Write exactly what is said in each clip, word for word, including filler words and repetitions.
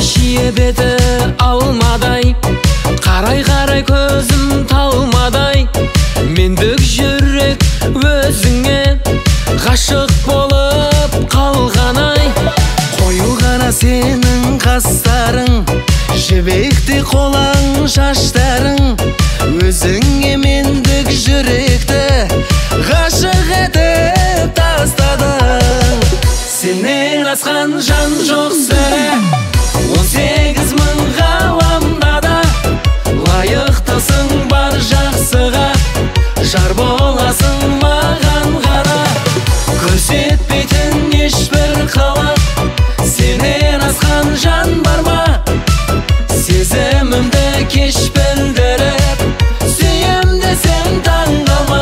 шие беті алмадай, қарай-қарай көзім талмадай, мендік жүрек өзіңе ғашық болып қалғанай. Қою ғана сенің қастарың, жібекті қолаң шаштарың, өзіңе мендік жүректі ғашық етіп тастадың. Сенен асқан жан жоқ сірә, он сегіз мың ғаламда да, лайықтысың бар жақсыға, жар боласың маған ғана, көрсетпейтін ешбір қылық. Сенен асқан жан бар ма, сезімімді кеш білдіріп, сүйем десем таң қалма.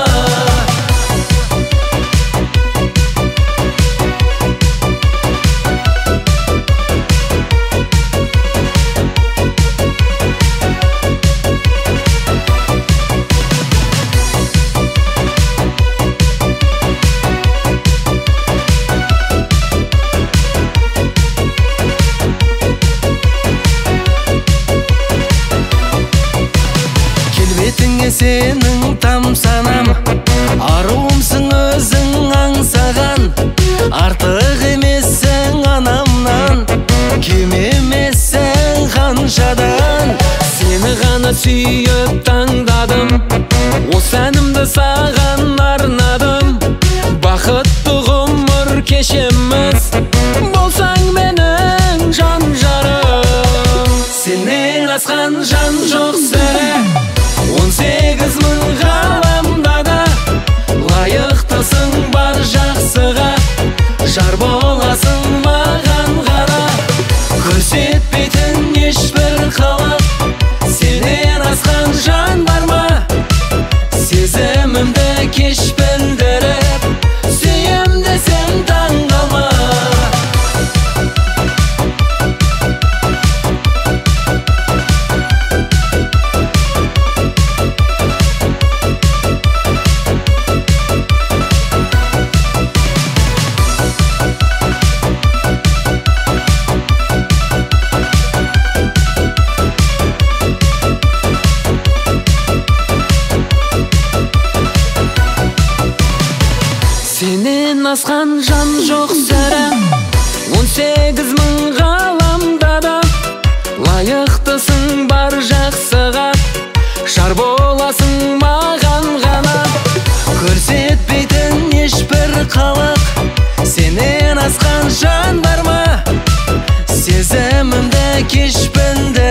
Келбетіңе сенің тамсанам, аруымсың өзің аңсаған, артық емессің анамнан, кем емессің қаншадан. Сені ғана сүйіп таңдадым, осы әнімді саған арнадым. Бақытты ғұмыр кешеміз, болсаң менің жан жарым. Сенен асқан жан жоқ сірә, он сегіз мың ғаламда да, лайықтысың бар жақсыға, жар боласың маған ғана, көрсетпейтін ешбір қылық. Сенен асқан жан бар ма, сезімімді кеш білдіріп, сүйем десем таң қалма. Сенен асқан жан жоқ сірә, он сегіз мың ғаламда да, лайықтысың бар жақсыға, жар боласың маған ғана, көрсетпейтін ешбір қылық. Сенен асқан жан бар ма, сезімімді кеш білдіріп,